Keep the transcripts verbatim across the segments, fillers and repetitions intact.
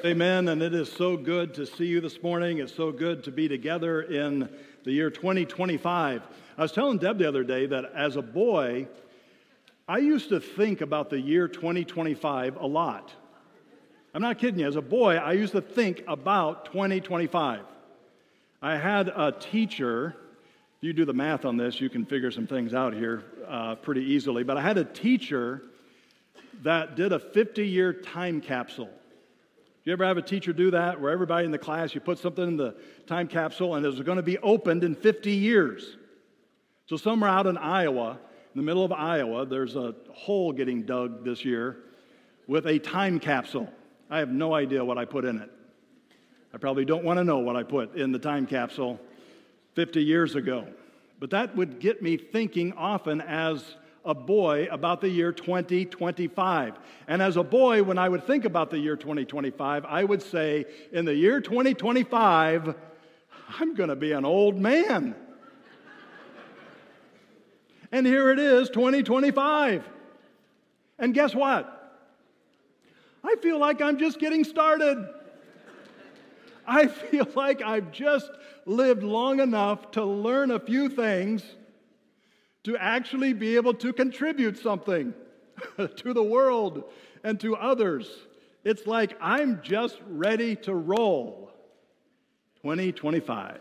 Amen, and it is so good to see you this morning. It's so good to be together in the year twenty twenty-five. I was telling Deb the other day that as a boy, I used to think about the year twenty twenty-five a lot. I'm not kidding you. As a boy, I used to think about twenty twenty-five. I had a teacher. If you do the math on this, you can figure some things out here uh, pretty easily. But I had a teacher that did a fifty-year time capsule. You ever have a teacher do that, where everybody in the class, you put something in the time capsule and it's going to be opened in fifty years? So somewhere out in Iowa, in the middle of Iowa, there's a hole getting dug this year with a time capsule. I have no idea what I put in it. I probably don't want to know what I put in the time capsule fifty years ago. But that would get me thinking often as a boy about the year twenty twenty-five. And as a boy, when I would think about the year twenty twenty-five, I would say, in the year twenty twenty-five, I'm going to be an old man. And here it is, twenty twenty-five. And guess what? I feel like I'm just getting started. I feel like I've just lived long enough to learn a few things to actually be able to contribute something to the world and to others. It's like I'm just ready to roll. twenty twenty-five.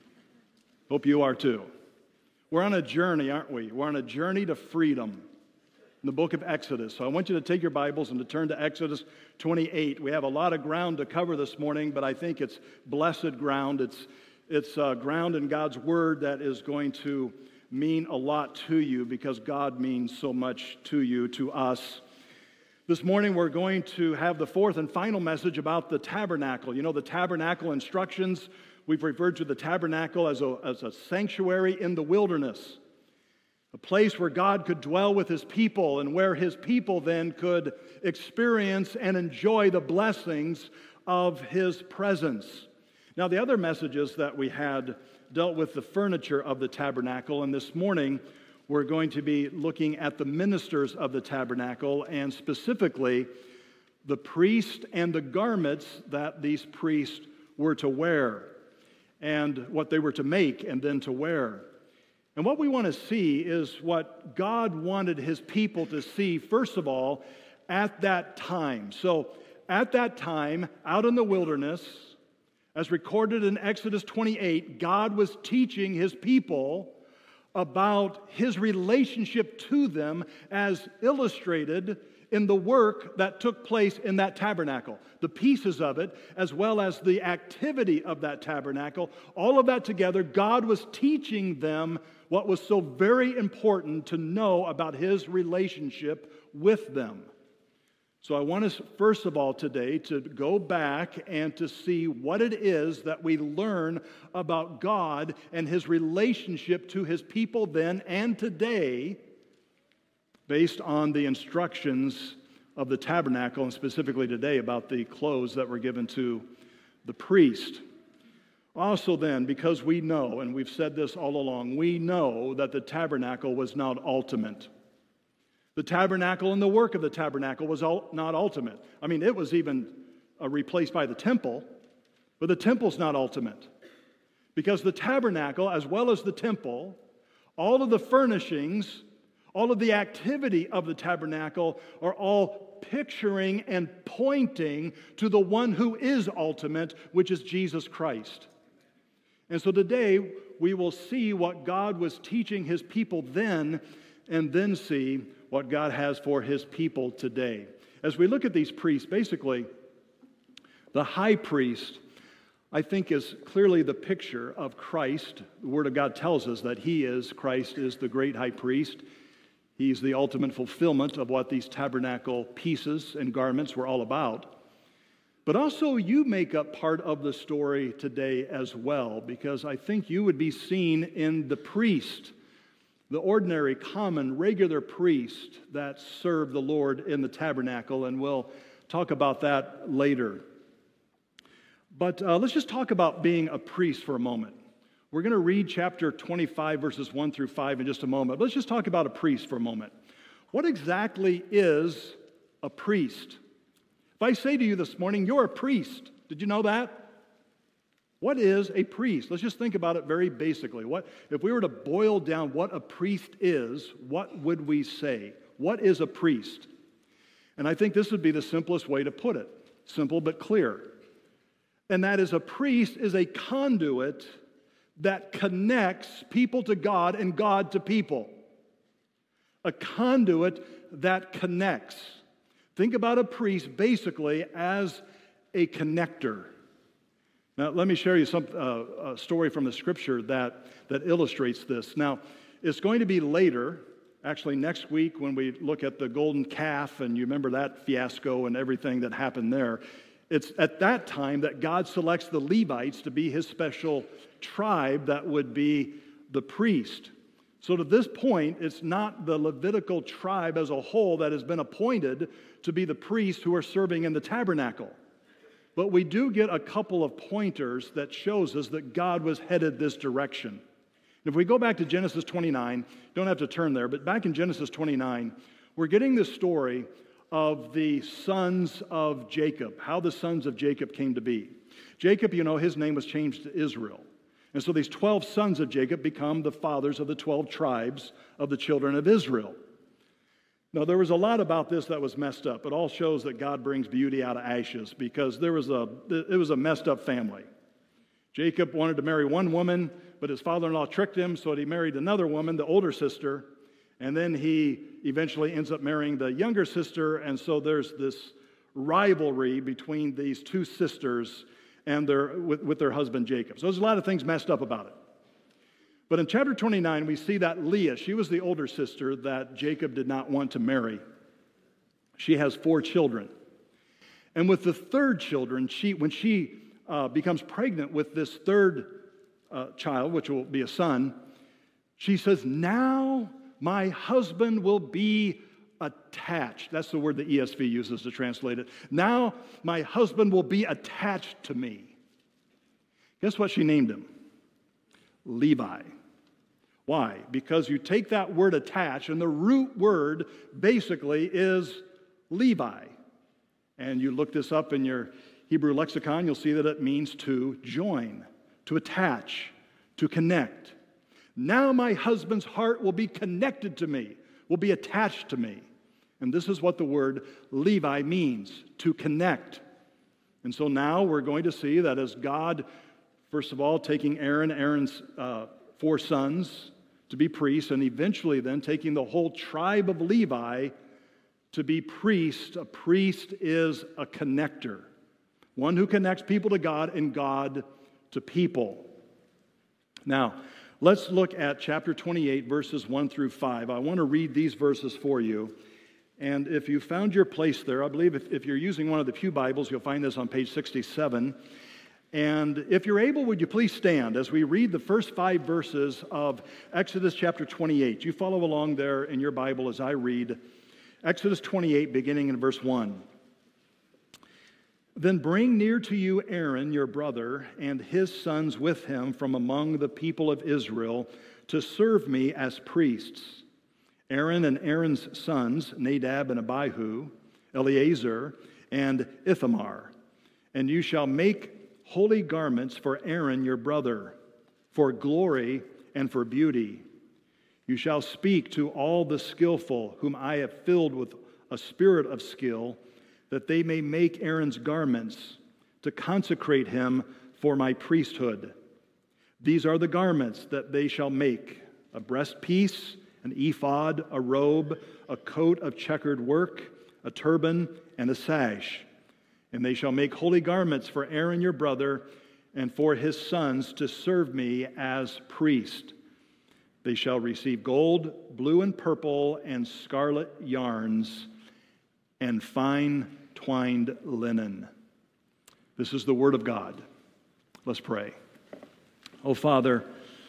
Hope you are too. We're on a journey, aren't we? We're on a journey to freedom in the book of Exodus. So I want you to take your Bibles and to turn to Exodus twenty-eight. We have a lot of ground to cover this morning, but I think it's blessed ground. It's, it's uh, ground in God's Word that is going to mean a lot to you because God means so much to you, to us. This morning we're going to have the fourth and final message about the tabernacle. You know, the tabernacle instructions, we've referred to the tabernacle as a, as a sanctuary in the wilderness, a place where God could dwell with His people and where His people then could experience and enjoy the blessings of His presence. Now, the other messages that we had dealt with the furniture of the tabernacle, and this morning we're going to be looking at the ministers of the tabernacle, and specifically the priest and the garments that these priests were to wear, and what they were to make and then to wear. And what we want to see is what God wanted His people to see, first of all, at that time. So, at that time, out in the wilderness, as recorded in Exodus twenty-eight, God was teaching His people about His relationship to them as illustrated in the work that took place in that tabernacle. The pieces of it, as well as the activity of that tabernacle, all of that together, God was teaching them what was so very important to know about His relationship with them. So I want us, first of all, today to go back and to see what it is that we learn about God and His relationship to His people then and today based on the instructions of the tabernacle, and specifically today about the clothes that were given to the priest. Also then, because we know, and we've said this all along, we know that the tabernacle was not ultimate. The tabernacle and the work of the tabernacle was not ultimate. I mean, it was even uh, replaced by the temple, but the temple's not ultimate. Because the tabernacle, as well as the temple, all of the furnishings, all of the activity of the tabernacle are all picturing and pointing to the one who is ultimate, which is Jesus Christ. And so today, we will see what God was teaching His people then, and then see what God has for His people today. As we look at these priests, basically, the high priest, I think, is clearly the picture of Christ. The Word of God tells us that He is, Christ is the great high priest. He's the ultimate fulfillment of what these tabernacle pieces and garments were all about. But also, you make up part of the story today as well, because I think you would be seen in the priest, the ordinary, common, regular priest that served the Lord in the tabernacle, and we'll talk about that later. But uh, let's just talk about being a priest for a moment. We're going to read chapter twenty-five, verses one through five in just a moment. Let's just talk about a priest for a moment. What exactly is a priest? If I say to you this morning, you're a priest, did you know that? What is a priest? Let's just think about it very basically. What, if we were to boil down what a priest is, what would we say? What is a priest? And I think this would be the simplest way to put it. Simple but clear. And that is, a priest is a conduit that connects people to God and God to people. A conduit that connects. Think about a priest basically as a connector. Now, let me share you some uh, a story from the Scripture that, that illustrates this. Now, it's going to be later, actually next week, when we look at the golden calf, and you remember that fiasco and everything that happened there. It's at that time that God selects the Levites to be his special tribe that would be the priest. So to this point, it's not the Levitical tribe as a whole that has been appointed to be the priests who are serving in the tabernacle. But we do get a couple of pointers that shows us that God was headed this direction. And if we go back to Genesis twenty-nine, don't have to turn there, but back in Genesis twenty-nine, we're getting the story of the sons of Jacob, how the sons of Jacob came to be. Jacob, you know, his name was changed to Israel. And so these twelve sons of Jacob become the fathers of the twelve tribes of the children of Israel. Now, there was a lot about this that was messed up. It all shows that God brings beauty out of ashes, because there was a, it was a messed up family. Jacob wanted to marry one woman, but his father-in-law tricked him, so he married another woman, the older sister, and then he eventually ends up marrying the younger sister, and so there's this rivalry between these two sisters and their, with, with their husband Jacob. So there's a lot of things messed up about it. But in chapter twenty-nine, we see that Leah, she was the older sister that Jacob did not want to marry. She has four children. And with the third children, she, when she uh, becomes pregnant with this third uh, child, which will be a son, she says, now my husband will be attached. That's the word the E S V uses to translate it. Now my husband will be attached to me. Guess what she named him? Levi. Why? Because you take that word attach, and the root word basically is Levi. And you look this up in your Hebrew lexicon, you'll see that it means to join, to attach, to connect. Now my husband's heart will be connected to me, will be attached to me. And this is what the word Levi means, to connect. And so now we're going to see that as God, first of all, taking Aaron, Aaron's uh, four sons to be priests, and eventually then taking the whole tribe of Levi to be priests. A priest is a connector, one who connects people to God and God to people. Now, let's look at chapter twenty-eight, verses one through five. I want to read these verses for you. And if you found your place there, I believe if, if you're using one of the Pew Bibles, you'll find this on page sixty-seven. And if you're able, would you please stand as we read the first five verses of Exodus chapter twenty-eight. You follow along there in your Bible as I read Exodus twenty-eight, beginning in verse one. Then bring near to you Aaron, your brother, and his sons with him from among the people of Israel to serve me as priests. Aaron and Aaron's sons, Nadab and Abihu, Eleazar and Ithamar. And you shall make holy garments for Aaron your brother, for glory and for beauty. You shall speak to all the skillful, whom I have filled with a spirit of skill, that they may make Aaron's garments, to consecrate him for my priesthood. These are the garments that they shall make: a breastpiece, an ephod, a robe, a coat of checkered work, a turban, and a sash. And they shall make holy garments for Aaron your brother and for his sons to serve me as priest. They shall receive gold, blue and purple, and scarlet yarns, and fine twined linen. This is the word of God. Let's pray. Oh, Father,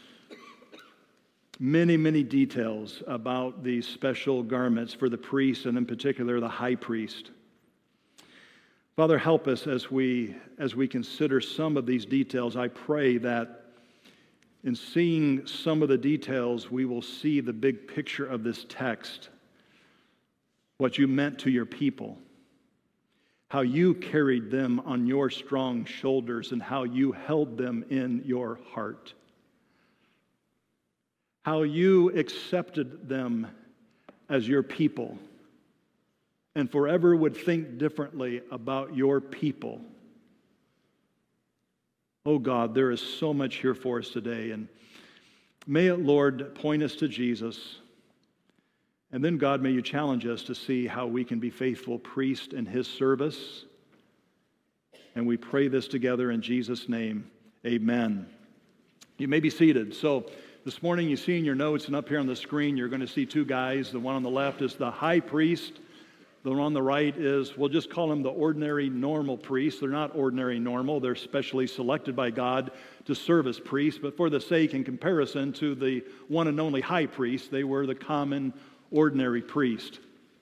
many, many details about these special garments for the priests, and in particular the high priest. Father, help us as we, as we consider some of these details. I pray that in seeing some of the details, we will see the big picture of this text, what you meant to your people. how you carried them on your strong shoulders and how you held them in your heart, how you accepted them as your people and forever would think differently about your people. Oh God, there is so much here for us today, and may it, Lord, point us to Jesus. And then, God, may you challenge us to see how we can be faithful priests in his service. And we pray this together in Jesus' name. Amen. You may be seated. So this morning you see in your notes and up here on the screen, you're going to see two guys. The one on the left is the high priest. The one on the right is, we'll just call them the ordinary normal priests. They're not ordinary normal. They're specially selected by God to serve as priests. But for the sake and comparison to the one and only high priest, they were the common ordinary priest.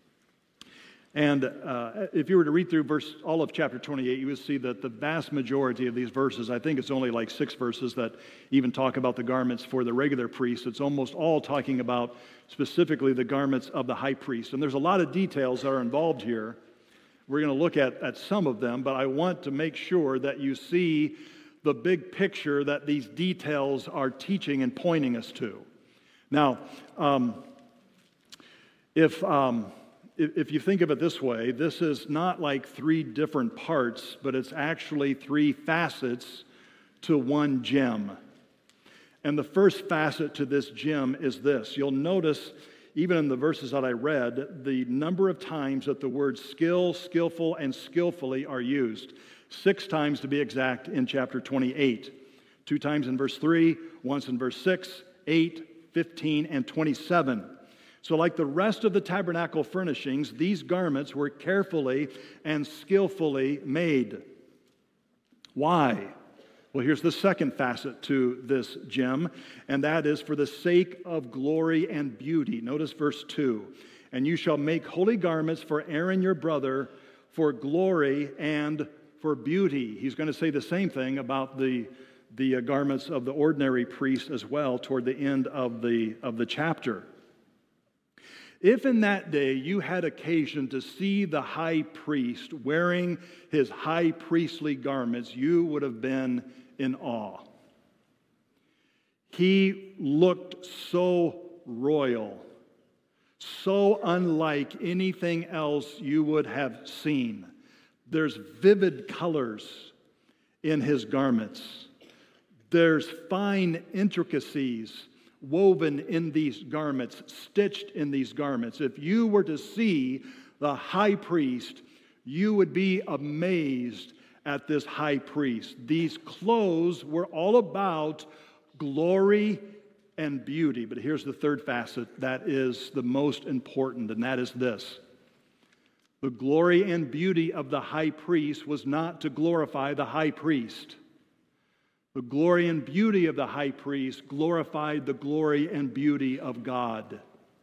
And uh, if you were to read through verse all of chapter twenty-eight, you would see that the vast majority of these verses, I think it's only like six verses that even talk about the garments for the regular priest. It's almost all talking about specifically the garments of the high priest. And there's a lot of details that are involved here. We're going to look at, at some of them, but I want to make sure that you see the big picture that these details are teaching and pointing us to. Now, um, if... Um, If you think of it this way, this is not like three different parts, but it's actually three facets to one gem. And the first facet to this gem is this. You'll notice, even in the verses that I read, the number of times that the words skill, skillful, and skillfully are used. Six times to be exact in chapter twenty-eight. Two times in verse three, once in verse six, eight, fifteen, and twenty-seven. So like the rest of the tabernacle furnishings, these garments were carefully and skillfully made. Why? Well, here's the second facet to this gem, and that is for the sake of glory and beauty. Notice verse two. And you shall make holy garments for Aaron your brother for glory and for beauty. He's going to say the same thing about the, the garments of the ordinary priest as well toward the end of the, of the chapter. If in that day you had occasion to see the high priest wearing his high priestly garments, you would have been in awe. He looked so royal, so unlike anything else you would have seen. There's vivid colors in his garments. There's fine intricacies woven in these garments, stitched in these garments. If you were to see the high priest, you would be amazed at this high priest. These clothes were all about glory and beauty. But here's the third facet that is the most important, and that is this. The glory and beauty of the high priest was not to glorify the high priest. The glory and beauty of the high priest glorified the glory and beauty of God.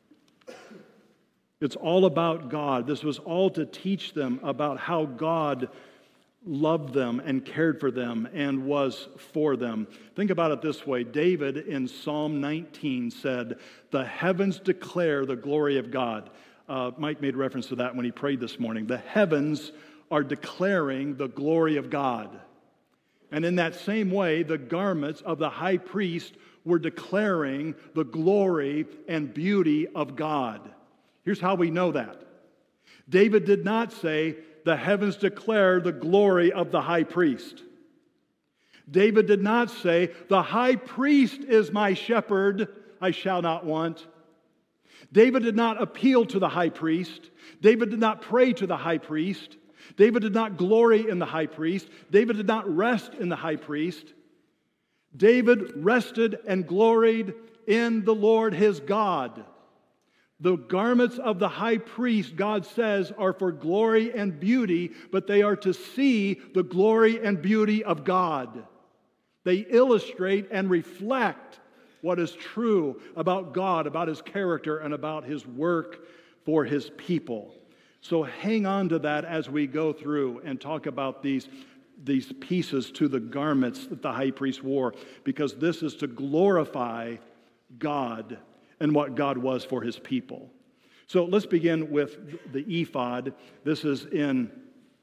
It's all about God. This was all to teach them about how God loved them and cared for them and was for them. Think about it this way. David in Psalm nineteen said, "The heavens declare the glory of God." Uh, Mike made reference to that when he prayed this morning. The heavens are declaring the glory of God. And in that same way, the garments of the high priest were declaring the glory and beauty of God. Here's how we know that. David did not say, "The heavens declare the glory of the high priest." David did not say, "The high priest is my shepherd, I shall not want." David did not appeal to the high priest. David did not pray to the high priest. David did not glory in the high priest. David did not rest in the high priest. David rested and gloried in the Lord his God. The garments of the high priest, God says, are for glory and beauty, but they are to see the glory and beauty of God. They illustrate and reflect what is true about God, about his character, and about his work for his people. So hang on to that as we go through and talk about these, these pieces to the garments that the high priest wore, because this is to glorify God and what God was for his people. So let's begin with the ephod. This is in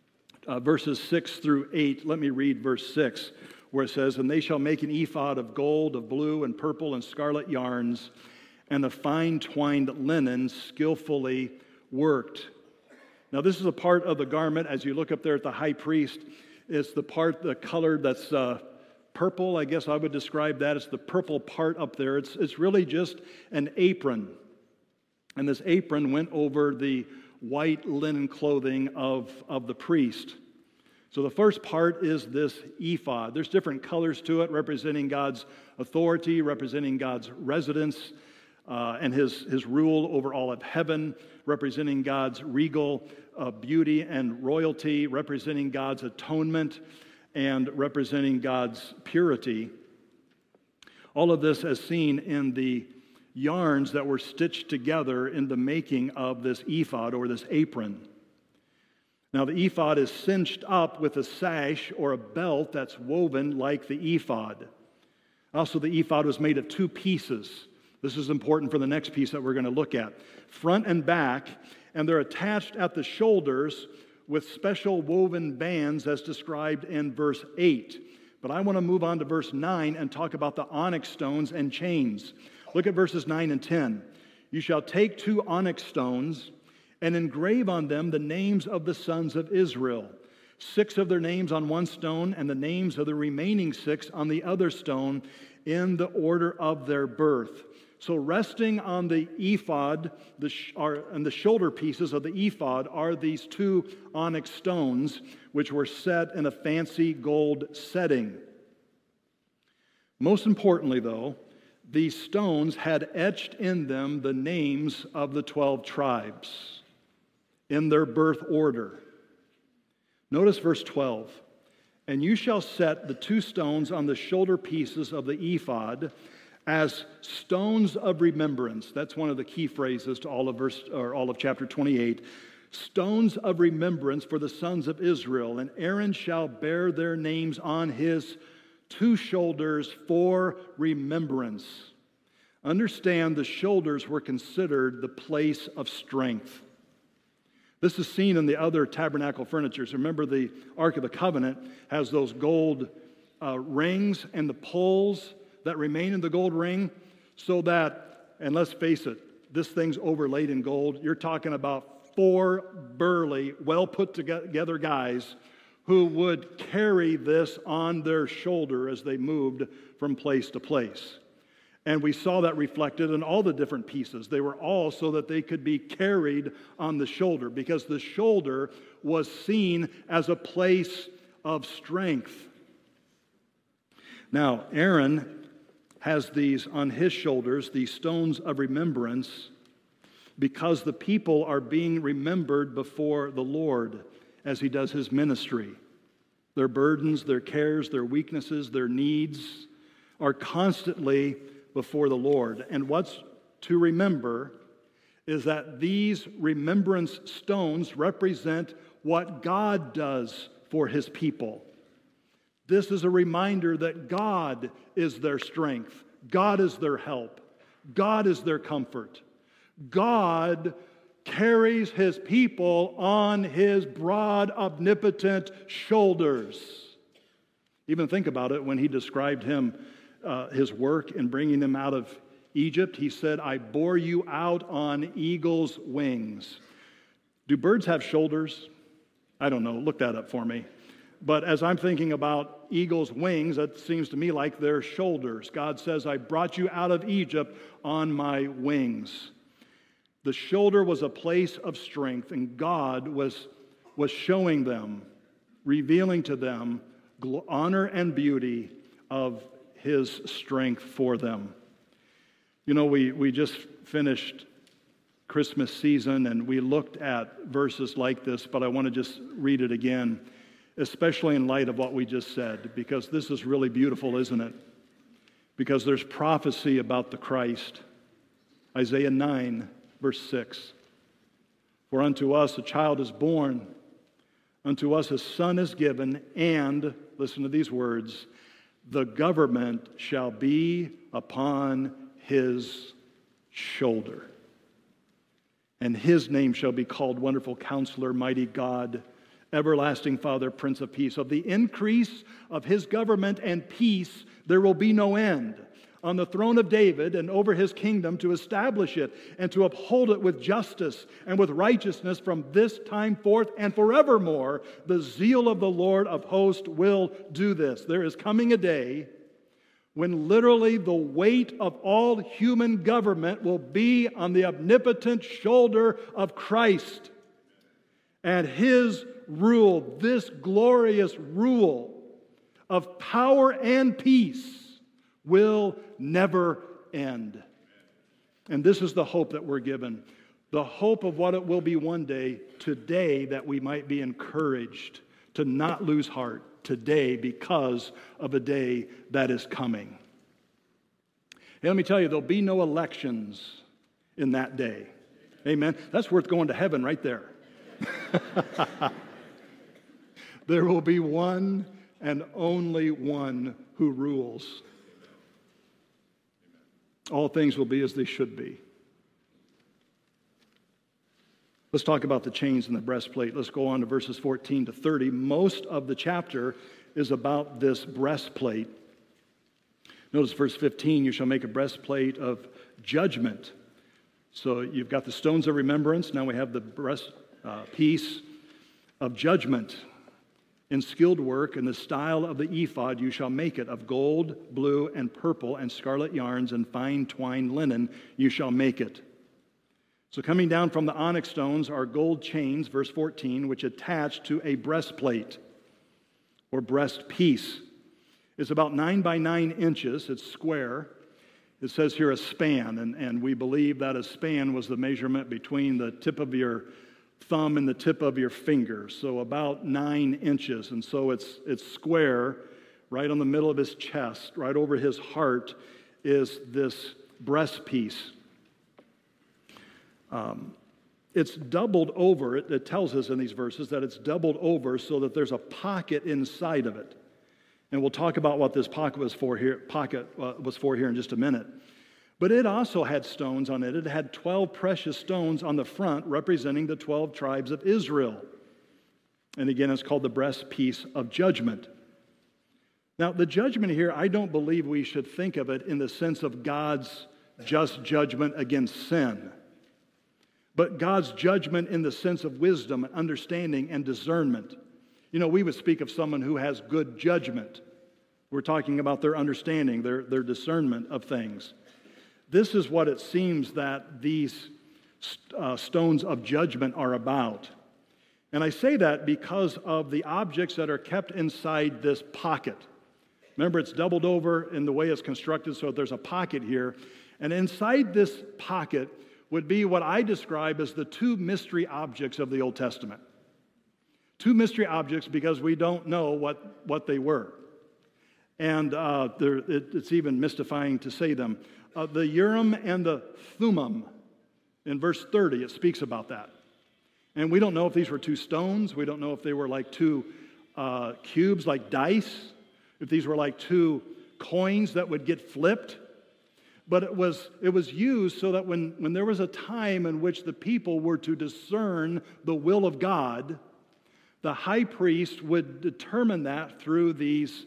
uh, verses six through eight. Let me read verse six, where it says, "And they shall make an ephod of gold, of blue, and purple, and scarlet yarns, and of fine twined linen, skillfully worked." Now, this is a part of the garment, as you look up there at the high priest, it's the part, the color that's uh, purple, I guess I would describe that. It's the purple part up there. It's, it's really just an apron. And this apron went over the white linen clothing of, of the priest. So the first part is this ephod. There's different colors to it, representing God's authority, representing God's residence, uh, and his, his rule over all of heaven, representing God's regal uh, beauty and royalty, representing God's atonement, and representing God's purity. All of this as seen in the yarns that were stitched together in the making of this ephod or this apron. Now, the ephod is cinched up with a sash or a belt that's woven like the ephod. Also, the ephod was made of two pieces. This is important for the next piece that we're going to look at. Front and back, and they're attached at the shoulders with special woven bands as described in verse eight. But I want to move on to verse nine and talk about the onyx stones and chains. Look at verses nine and ten. "You shall take two onyx stones and engrave on them the names of the sons of Israel, six of their names on one stone, and the names of the remaining six on the other stone, in the order of their birth." So resting on the ephod the sh- are, and the shoulder pieces of the ephod are these two onyx stones, which were set in a fancy gold setting. Most importantly, though, these stones had etched in them the names of the twelve tribes in their birth order. Notice verse twelve. "And you shall set the two stones on the shoulder pieces of the ephod as stones of remembrance." That's one of the key phrases to all of verse or all of chapter twenty-eight. "Stones of remembrance for the sons of Israel, and Aaron shall bear their names on his two shoulders for remembrance." Understand, the shoulders were considered the place of strength. This is seen in the other tabernacle furnitures. Remember, the Ark of the Covenant has those gold uh, rings and the poles that remain in the gold ring, so that, and let's face it, this thing's overlaid in gold. You're talking about four burly, well put together guys who would carry this on their shoulder as they moved from place to place. And we saw that reflected in all the different pieces. They were all so that they could be carried on the shoulder, because the shoulder was seen as a place of strength. Now, Aaron has these on his shoulders, these stones of remembrance, because the people are being remembered before the Lord as he does his ministry. Their burdens, their cares, their weaknesses, their needs are constantly before the Lord. And what's to remember is that these remembrance stones represent what God does for his people. This is a reminder that God is their strength. God is their help. God is their comfort. God carries his people on his broad, omnipotent shoulders. Even think about it when he described him, uh, his work in bringing them out of Egypt. He said, "I bore you out on eagle's wings." Do birds have shoulders? I don't know. Look that up for me. But as I'm thinking about eagle's wings, that seems to me like their shoulders. God says, "I brought you out of Egypt on my wings." The shoulder was a place of strength, and God was, was showing them, revealing to them honor and beauty of his strength for them. You know, we, we just finished Christmas season, and we looked at verses like this, but I want to just read it again, especially in light of what we just said, because this is really beautiful, isn't it? Because there's prophecy about the Christ. Isaiah nine, verse six. "For unto us a child is born, unto us a son is given, and," listen to these words, "the government shall be upon his shoulder. And his name shall be called Wonderful Counselor, Mighty God, Everlasting Father, Prince of Peace. Of the increase of his government and peace, there will be no end. On the throne of David and over his kingdom, to establish it and to uphold it with justice and with righteousness from this time forth and forevermore. The zeal of the Lord of hosts will do this. There is coming a day when literally the weight of all human government will be on the omnipotent shoulder of Christ. And his rule, this glorious rule of power and peace, will never end. And this is the hope that we're given. The hope of what it will be one day, today, that we might be encouraged to not lose heart today because of a day that is coming. Hey, let me tell you, there'll be no elections in that day. Amen. That's worth going to heaven right there. There will be one and only one who rules. All things will be as they should be. Let's talk about the chains and the breastplate. Let's go on to verses fourteen to thirty. Most of the chapter is about this breastplate. Notice verse fifteen, you shall make a breastplate of judgment. So you've got the stones of remembrance. Now we have the breast uh, piece of judgment. In skilled work, in the style of the ephod, you shall make it of gold, blue, and purple, and scarlet yarns, and fine twined linen, you shall make it. So coming down from the onyx stones are gold chains, verse fourteen, which attach to a breastplate or breast piece. It's about nine by nine inches. It's square. It says here a span, and, and we believe that a span was the measurement between the tip of your thumb and the tip of your finger, so about nine inches. And so it's it's square, right on the middle of his chest, right over his heart is this breast piece. Um, it's doubled over. It, it tells us in these verses that it's doubled over so that there's a pocket inside of it. And we'll talk about what this pocket was for here, pocket uh, was for here in just a minute. But it also had stones on it. It had twelve precious stones on the front representing the twelve tribes of Israel. And again, it's called the breastpiece of judgment. Now, the judgment here, I don't believe we should think of it in the sense of God's just judgment against sin, but God's judgment in the sense of wisdom and understanding and discernment. You know, we would speak of someone who has good judgment. We're talking about their understanding, their, their discernment of things. This is what it seems that these uh, stones of judgment are about. And I say that because of the objects that are kept inside this pocket. Remember, it's doubled over in the way it's constructed, so there's a pocket here. And inside this pocket would be what I describe as the two mystery objects of the Old Testament. Two mystery objects because we don't know what, what they were. And uh, it, it's even mystifying to say them. Uh, the Urim and the Thummim, in verse thirty, it speaks about that. And we don't know if these were two stones. We don't know if they were like two uh, cubes, like dice. If these were like two coins that would get flipped. But it was, it was used so that when, when there was a time in which the people were to discern the will of God, the high priest would determine that through these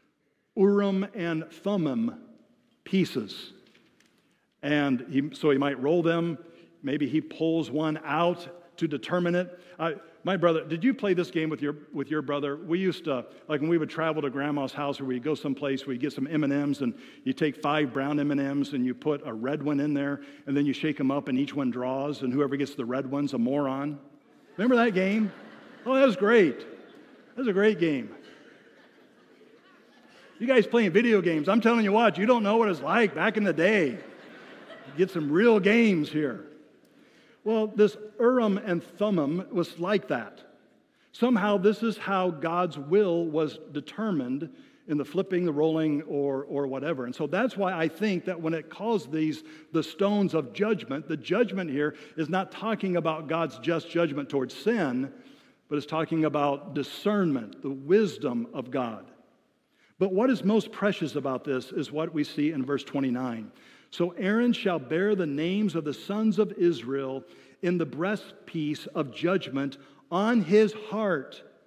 Urim and Thummim pieces. And he, so he might roll them. Maybe he pulls one out to determine it. Uh, my brother, did you play this game with your with your brother? We used to, like when we would travel to Grandma's house or we'd go someplace, we'd get some M and M's and you take five brown M and M's and you put a red one in there and then you shake them up and each one draws and whoever gets the red one's a moron. Remember that game? Oh, that was great. That was a great game. You guys playing video games, I'm telling you what, you don't know what it's like back in the day. Get some real games here. Well, this Urim and Thummim was like that. Somehow this is how God's will was determined in the flipping, the rolling, or, or whatever. And so that's why I think that when it calls these the stones of judgment, the judgment here is not talking about God's just judgment towards sin, but it's talking about discernment, the wisdom of God. But what is most precious about this is what we see in verse twenty-nine. So Aaron shall bear the names of the sons of Israel in the breastpiece of judgment on his heart.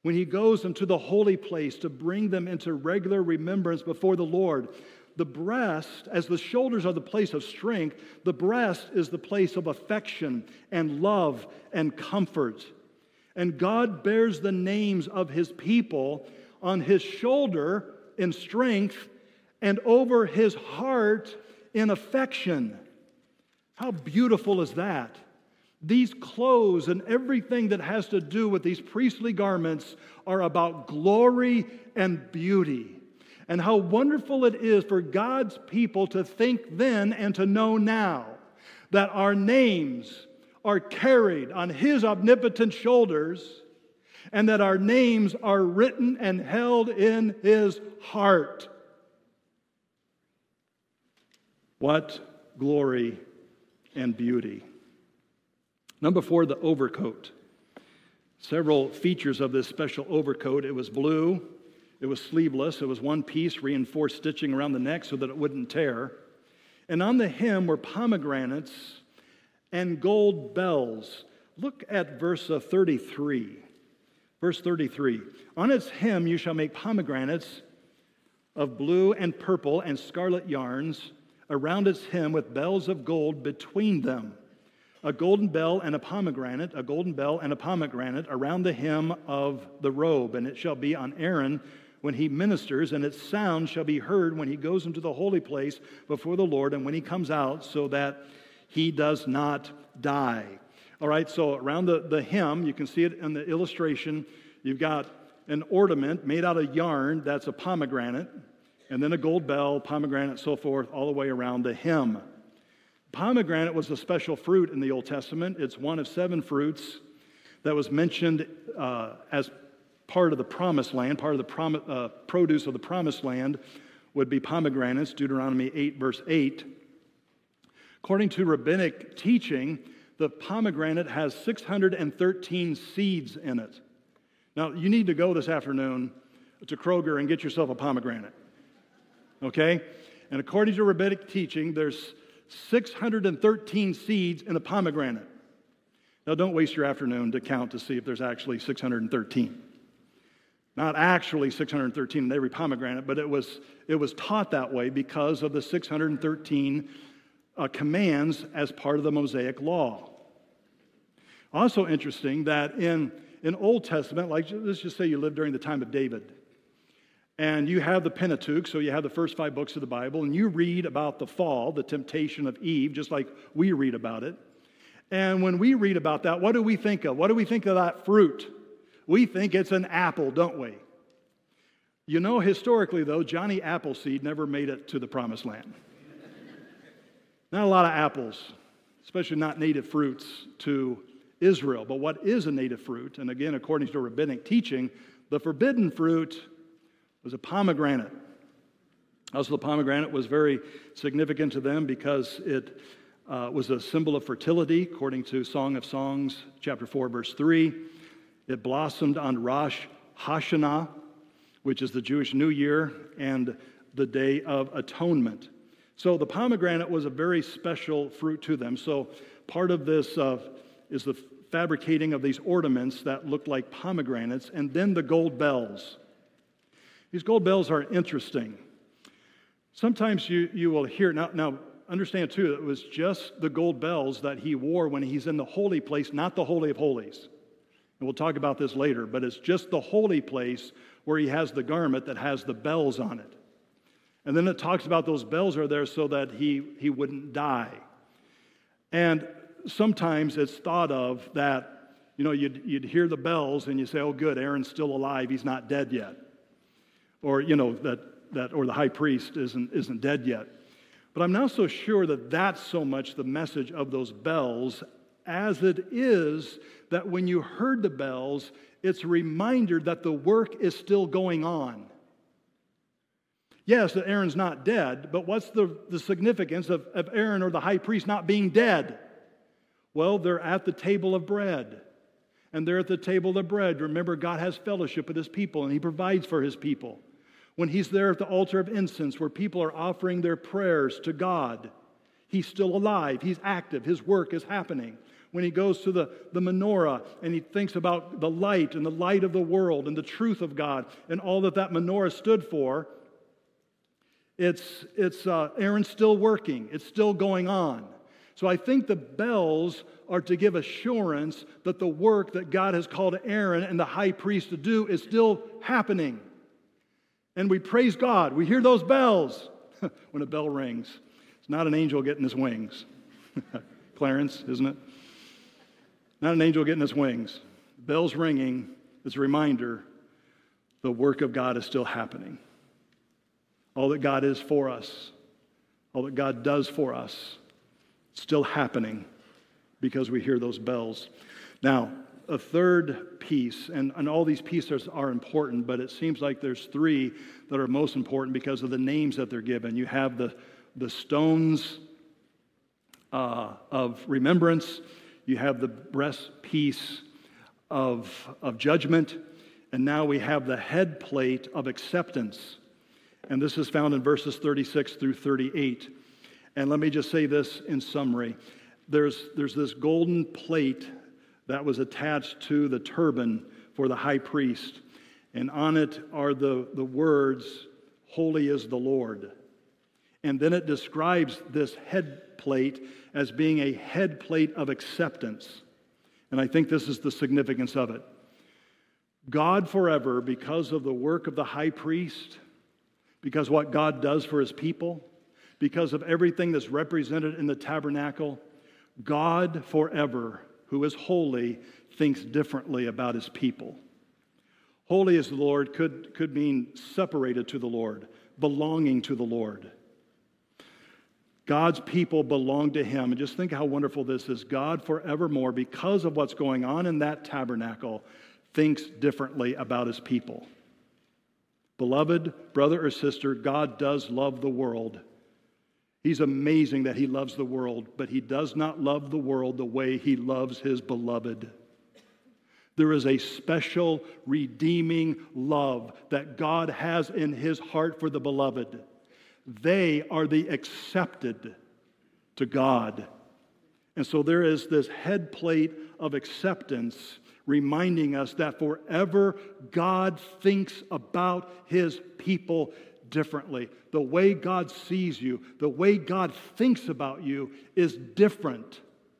when he goes into the holy place to bring them into regular remembrance before the Lord. The breast, as the shoulders are the place of strength, the breast is the place of affection and love and comfort. And God bears the names of his people on his shoulder in strength and over his heart in affection. How beautiful is that? These clothes and everything that has to do with these priestly garments are about glory and beauty. And how wonderful it is for God's people to think then and to know now that our names are carried on his omnipotent shoulders and that our names are written and held in his heart. What glory and beauty. Number four, the overcoat. Several features of this special overcoat. It was blue, it was sleeveless, it was one piece, reinforced stitching around the neck so that it wouldn't tear. And on the hem were pomegranates and gold bells. Look at verse thirty-three. Verse thirty-three. On its hem you shall make pomegranates of blue and purple and scarlet yarns around its hem with bells of gold between them. A golden bell and a pomegranate, a golden bell and a pomegranate around the hem of the robe. And it shall be on Aaron when he ministers, and its sound shall be heard when he goes into the holy place before the Lord and when he comes out, so that he does not die. All right, so around the, the hem, you can see it in the illustration. You've got an ornament made out of yarn, that's a pomegranate, and then a gold bell, pomegranate, so forth, all the way around the hem. Pomegranate was a special fruit in the Old Testament. It's one of seven fruits that was mentioned uh, as part of the promised land. Part of the prom- uh, produce of the promised land would be pomegranates, Deuteronomy eight, verse eight. According to rabbinic teaching, the pomegranate has six hundred thirteen seeds in it. Now, you need to go this afternoon to Kroger and get yourself a pomegranate. Okay? And according to rabbinic teaching, there's six hundred thirteen seeds in a pomegranate. Now, don't waste your afternoon to count to see if there's actually six hundred thirteen. Not actually six hundred thirteen in every pomegranate, but it was, it was taught that way because of the six hundred thirteen uh, commands as part of the Mosaic Law. Also interesting that in, in Old Testament, like let's just say you lived during the time of David, and you have the Pentateuch, so you have the first five books of the Bible, and you read about the fall, the temptation of Eve, just like we read about it. And when we read about that, what do we think of? What do we think of that fruit? We think it's an apple, don't we? You know, historically, though, Johnny Appleseed never made it to the Promised Land. Not a lot of apples, especially not native fruits to Israel. But what is a native fruit? And again, according to rabbinic teaching, the forbidden fruit was a pomegranate. Also, the pomegranate was very significant to them because it uh, was a symbol of fertility, according to Song of Songs, chapter four, verse three. It blossomed on Rosh Hashanah, which is the Jewish New Year, and the Day of Atonement. So the pomegranate was a very special fruit to them. So part of this uh, is the fabricating of these ornaments that looked like pomegranates, and then the gold bells. These gold bells are interesting. Sometimes you, you will hear, now, now understand too, it was just the gold bells that he wore when he's in the holy place, not the Holy of Holies. And we'll talk about this later, but it's just the holy place where he has the garment that has the bells on it. And then it talks about those bells are there so that he, he wouldn't die. And sometimes it's thought of that, you know, you'd, you'd hear the bells and you say, oh good, Aaron's still alive, he's not dead yet. Or, you know, that, that or the high priest isn't, isn't dead yet. But I'm not so sure that that's so much the message of those bells as it is that when you heard the bells, it's a reminder that the work is still going on. Yes, that Aaron's not dead, but what's the, the significance of, of Aaron or the high priest not being dead? Well, they're at the table of bread. And they're at the table of bread. Remember, God has fellowship with his people, and he provides for his people. When he's there at the altar of incense where people are offering their prayers to God, he's still alive, he's active, his work is happening. when he goes to the, the menorah and he thinks about the light and the light of the world and the truth of God and all that that menorah stood for, it's, it's uh, Aaron's still working. It's still going on. So I think the bells are to give assurance that the work that God has called Aaron and the high priest to do is still happening. And we praise God. We hear those bells when a bell rings. It's not an angel getting his wings. Clarence, isn't it? Not an angel getting his wings. Bells ringing is a reminder the work of God is still happening. All that God is for us, all that God does for us, still happening because we hear those bells. Now, a third piece, and, and all these pieces are important, but it seems like there's three that are most important because of the names that they're given. You have the, the stones uh, of remembrance, you have the breastpiece of, of judgment, and now we have the head plate of acceptance. And this is found in verses thirty-six through thirty-eight. And let me just say this in summary. There's, there's this golden plate that was attached to the turban for the high priest. And on it are the, the words, "Holy is the Lord." And then it describes this head plate as being a head plate of acceptance. And I think this is the significance of it. God forever, because of the work of the high priest, because what God does for his people, because of everything that's represented in the tabernacle, God forever, who is holy, thinks differently about his people. Holy as the Lord could, could mean separated to the Lord, belonging to the Lord. God's people belong to him. And just think how wonderful this is. God forevermore, because of what's going on in that tabernacle, thinks differently about his people. Beloved brother or sister, God does love the world. He's amazing that he loves the world, but he does not love the world the way he loves his beloved. There is a special redeeming love that God has in his heart for the beloved. They are the accepted to God. And so there is this head plate of acceptance reminding us that forever God thinks about his people differently. The way God sees you, the way God thinks about you is different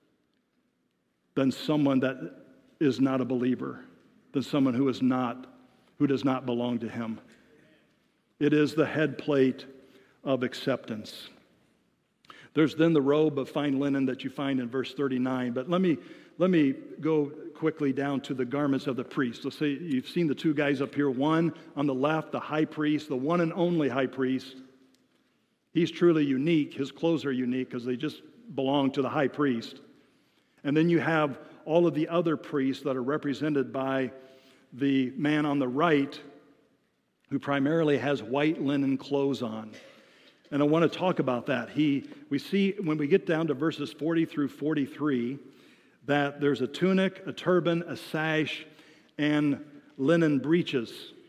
than someone that is not a believer, than someone who is not, who does not belong to him. It is the head plate of acceptance. There's then the robe of fine linen that you find in verse thirty-nine, but let me let me go quickly down to the garments of the priest. Let's say you've seen the two guys up here, one on the left, the high priest, the one and only high priest. He's truly unique. His clothes are unique because they just belong to the high priest. And then you have all of the other priests that are represented by the man on the right who primarily has white linen clothes on. And I want to talk about that. He, we see when we get down to verses forty through forty-three that there's a tunic, a turban, a sash, and linen breeches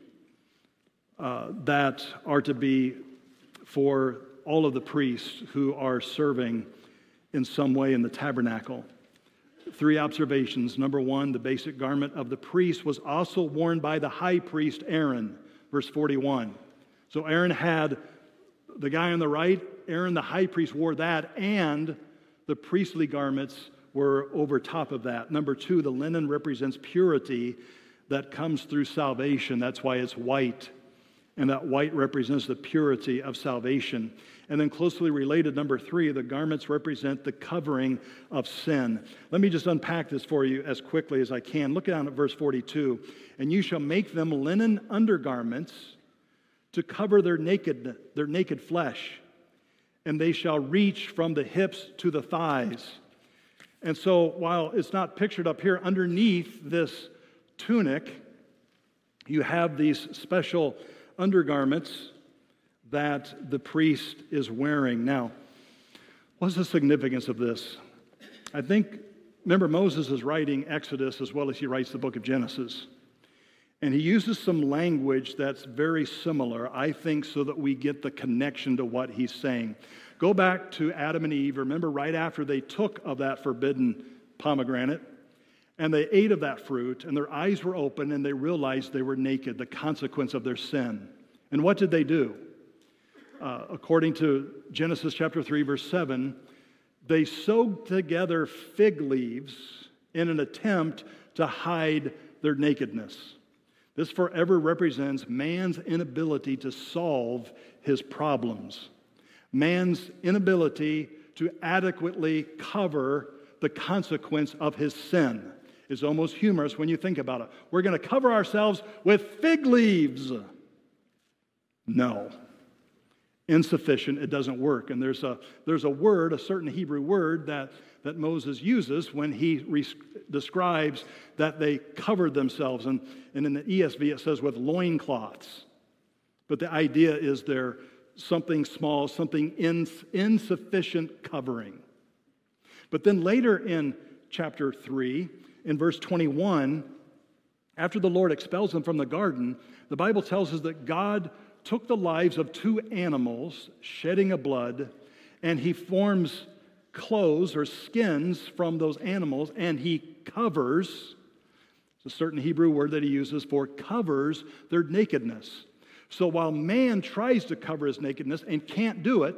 uh, that are to be for all of the priests who are serving in some way in the tabernacle. Three observations. Number one, the basic garment of the priest was also worn by the high priest Aaron, verse forty-one. So Aaron had the guy on the right, Aaron the high priest wore that, and the priestly garments were over top of that. Number two, the linen represents purity that comes through salvation. That's why it's white. And that white represents the purity of salvation. And then closely related, number three, the garments represent the covering of sin. Let me just unpack this for you as quickly as I can. Look down at verse forty-two. And you shall make them linen undergarments to cover their naked, their naked flesh, and they shall reach from the hips to the thighs. And so while it's not pictured up here, underneath this tunic, you have these special undergarments that the priest is wearing. Now, what's the significance of this? I think, remember, Moses is writing Exodus as well as he writes the book of Genesis. And he uses some language that's very similar, I think, so that we get the connection to what he's saying. Go back to Adam and Eve. Remember, right after they took of that forbidden pomegranate, and they ate of that fruit, and their eyes were open, and they realized they were naked, the consequence of their sin. And what did they do? Uh, according to Genesis chapter three, verse seven, they sewed together fig leaves in an attempt to hide their nakedness. This forever represents man's inability to solve his problems, man's inability to adequately cover the consequence of his sin. It's almost humorous when you think about it. We're going to cover ourselves with fig leaves. No. Insufficient. It doesn't work. And there's a, there's a word, a certain Hebrew word that, that Moses uses when he re- describes that they covered themselves. And, and in the E S V it says with loincloths. But the idea is they're something small, something ins- insufficient covering. But then later in chapter three, in verse twenty-one, after the Lord expels them from the garden, the Bible tells us that God took the lives of two animals, shedding of blood, and he forms clothes or skins from those animals, and he covers, it's a certain Hebrew word that he uses for covers their nakedness. So while man tries to cover his nakedness and can't do it,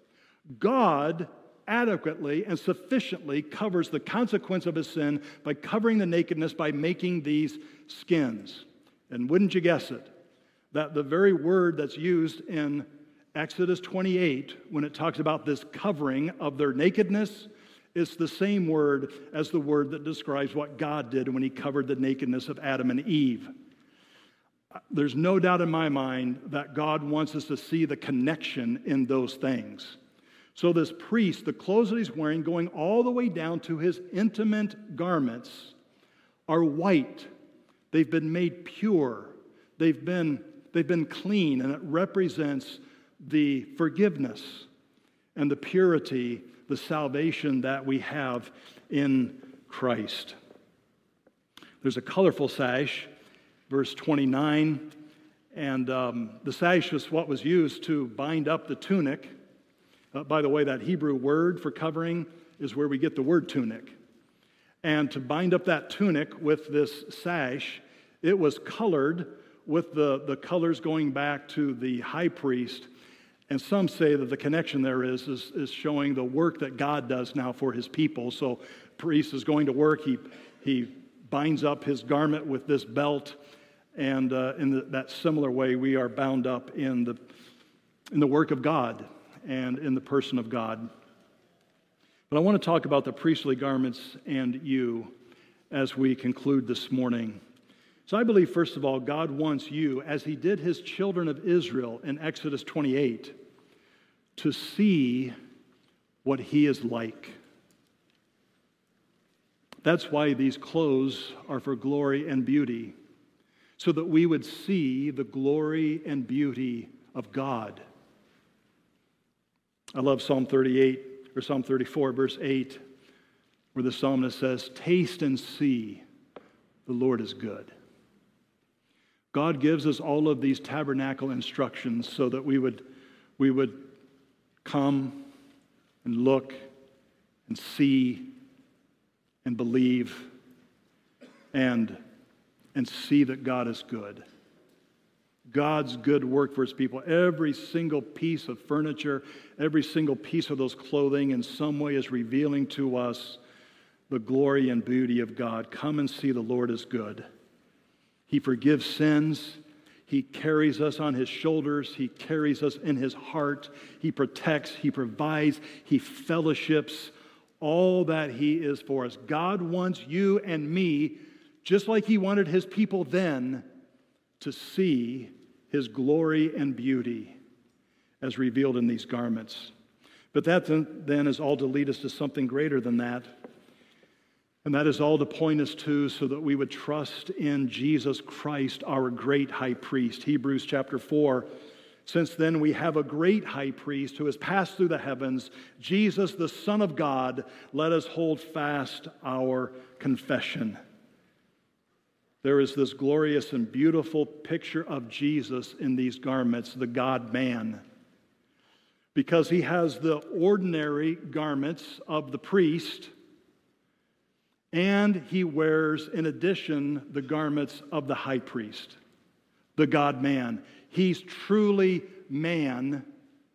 God adequately and sufficiently covers the consequence of his sin by covering the nakedness by making these skins. And wouldn't you guess it, that the very word that's used in Exodus twenty-eight, when it talks about this covering of their nakedness, is the same word as the word that describes what God did when he covered the nakedness of Adam and Eve. There's no doubt in my mind that God wants us to see the connection in those things. So this priest, the clothes that he's wearing, going all the way down to his intimate garments, are white. They've been made pure. They've been, they've been clean, and it represents the forgiveness and the purity, the salvation that we have in Christ. There's a colorful sash, verse twenty-nine, and um, the sash was what was used to bind up the tunic. Uh, by the way, that Hebrew word for covering is where we get the word tunic. And to bind up that tunic with this sash, it was colored with the, the colors going back to the high priest. And some say that the connection there is, is, is showing the work that God does now for his people. So priest is going to work, he, he binds up his garment with this belt, and uh, in the, that similar way, we are bound up in the, in the work of God and in the person of God. But I want to talk about the priestly garments and you as we conclude this morning. So I believe, first of all, God wants you, as he did his children of Israel in Exodus twenty-eight, to see what he is like. That's why these clothes are for glory and beauty, so that we would see the glory and beauty of God. I love Psalm thirty-eight, or Psalm thirty-four, verse eight, where the psalmist says, "Taste and see, the Lord is good." God gives us all of these tabernacle instructions so that we would, we would come and look and see and believe and, and see that God is good. God's good work for his people. Every single piece of furniture, every single piece of those clothing in some way is revealing to us the glory and beauty of God. Come and see the Lord is good. He forgives sins. He carries us on his shoulders. He carries us in his heart. He protects. He provides. He fellowships. All that he is for us. God wants you and me, just like he wanted his people then, to see his glory and beauty as revealed in these garments. But that then is all to lead us to something greater than that. And that is all to point us to so that we would trust in Jesus Christ, our great high priest. Hebrews chapter four. Since then we have a great high priest who has passed through the heavens, Jesus, the Son of God. Let us hold fast our confession. There is this glorious and beautiful picture of Jesus in these garments, the God-man. Because he has the ordinary garments of the priest, And he wears, in addition, the garments of the high priest, the God-man. He's truly man,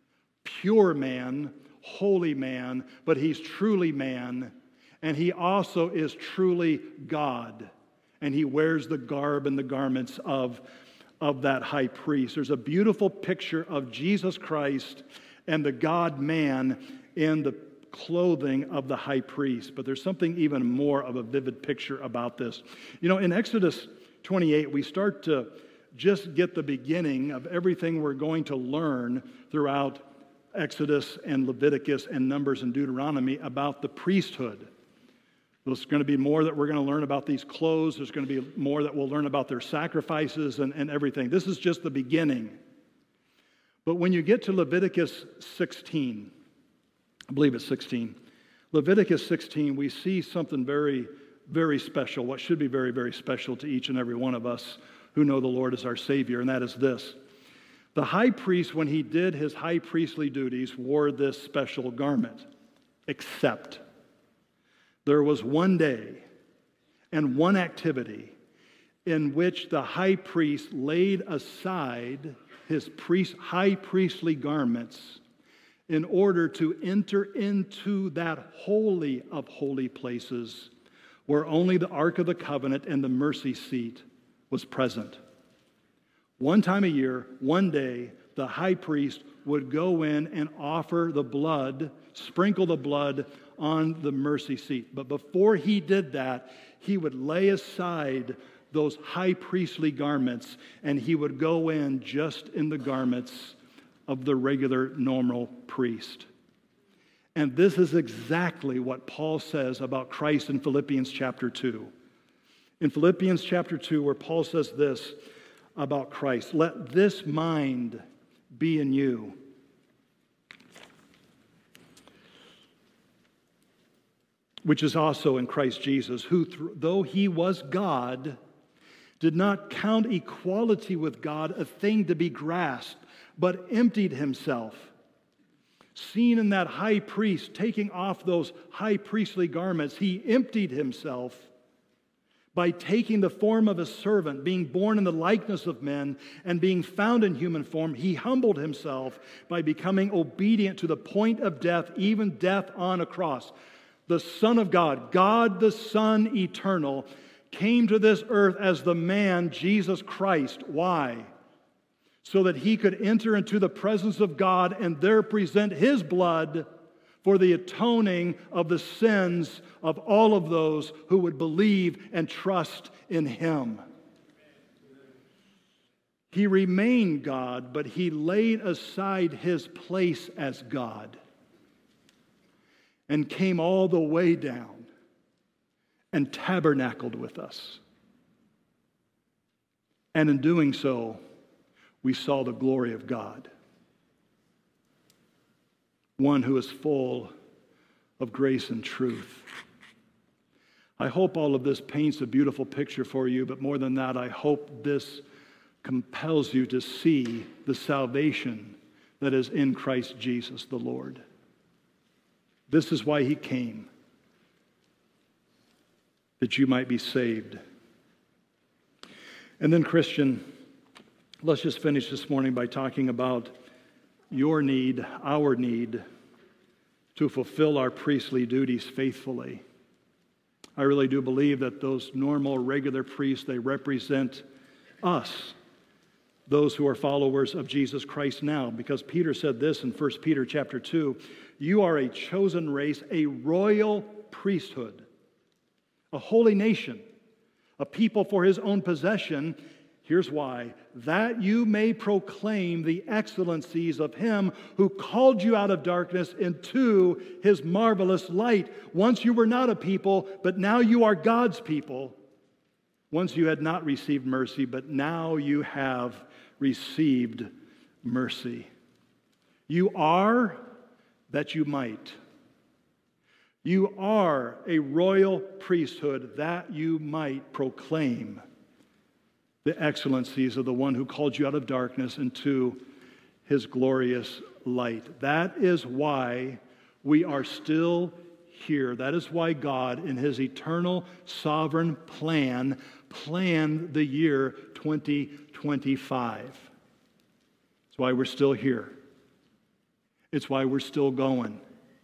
pure man, holy man, but he's truly man. And he also is truly God. And he wears the garb and the garments of, of that high priest. There's a beautiful picture of Jesus Christ and the God-man in the clothing of the high priest. But there's something even more of a vivid picture about this. You know, in Exodus twenty-eight, we start to just get the beginning of everything we're going to learn throughout Exodus and Leviticus and Numbers and Deuteronomy about the priesthood. There's going to be more that we're going to learn about these clothes. There's going to be more that we'll learn about their sacrifices and, and everything. This is just the beginning. But when you get to Leviticus sixteen, I believe it's sixteen, Leviticus sixteen, we see something very, very special, what should be very, very special to each and every one of us who know the Lord as our Savior, and that is this. The high priest, when he did his high priestly duties, wore this special garment, except there was one day and one activity in which the high priest laid aside his priest, high priestly garments in order to enter into that holy of holy places where only the Ark of the Covenant and the mercy seat was present. One time a year, one day, the high priest would go in and offer the blood, sprinkle the blood on the mercy seat. But before he did that, he would lay aside those high priestly garments, and he would go in just in the garments of the regular, normal priest. And this is exactly what Paul says about Christ in Philippians chapter two. In Philippians chapter two, where Paul says this about Christ, "Let this mind be in you, which is also in Christ Jesus, who, th- though he was God, did not count equality with God a thing to be grasped, but emptied himself." Seen in that high priest taking off those high priestly garments, he emptied himself by taking the form of a servant, being born in the likeness of men, and being found in human form. He humbled himself by becoming obedient to the point of death, even death on a cross. The Son of God, God the Son eternal, came to this earth as the man Jesus Christ. Why? So that he could enter into the presence of God and there present his blood for the atoning of the sins of all of those who would believe and trust in him. He remained God, but he laid aside his place as God and came all the way down and tabernacled with us. And in doing so, we saw the glory of God. One who is full of grace and truth. I hope all of this paints a beautiful picture for you, but more than that, I hope this compels you to see the salvation that is in Christ Jesus the Lord. This is why he came, that you might be saved. And then, Christian, let's just finish this morning by talking about your need, our need, to fulfill our priestly duties faithfully. I really do believe that those normal, regular priests, they represent us, those who are followers of Jesus Christ now, because Peter said this in First Peter chapter two, you are a chosen race, a royal priesthood, a holy nation, a people for his own possession. Here's why, that you may proclaim the excellencies of him who called you out of darkness into his marvelous light. Once you were not a people, but now you are God's people. Once you had not received mercy, but now you have received mercy. You are that you might. You are a royal priesthood that you might proclaim the excellencies of the one who called you out of darkness into his glorious light. That is why we are still here. That is why God, in his eternal sovereign plan, planned the year twenty twenty-five. It's why we're still here. It's why we're still going.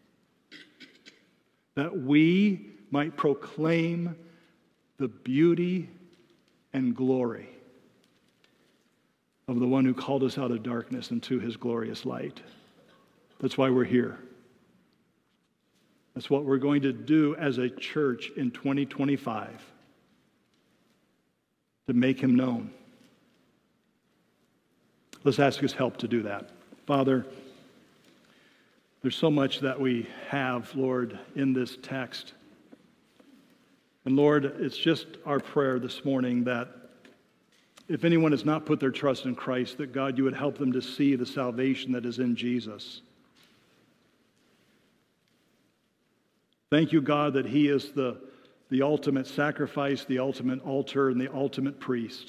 That we might proclaim the beauty and glory of the one who called us out of darkness into his glorious light. That's why we're here. That's what we're going to do as a church in twenty twenty-five, to make him known. Let's ask his help to do that. Father, there's so much that we have, Lord, in this text. And Lord, it's just our prayer this morning that if anyone has not put their trust in Christ, that God, you would help them to see the salvation that is in Jesus. Thank you, God, that he is the, the ultimate sacrifice, the ultimate altar, and the ultimate priest.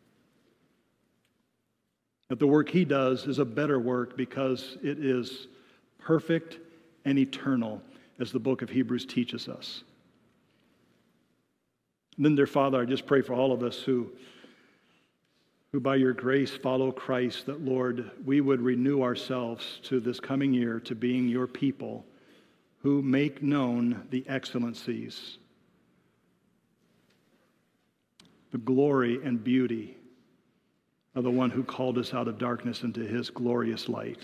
That the work he does is a better work because it is perfect and eternal, as the book of Hebrews teaches us. And then, dear Father, I just pray for all of us who, who by your grace follow Christ, that, Lord, we would renew ourselves to this coming year to being your people who make known the excellencies, the glory and beauty of the one who called us out of darkness into his glorious light.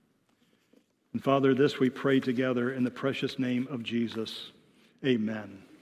And Father, this we pray together in the precious name of Jesus. Amen.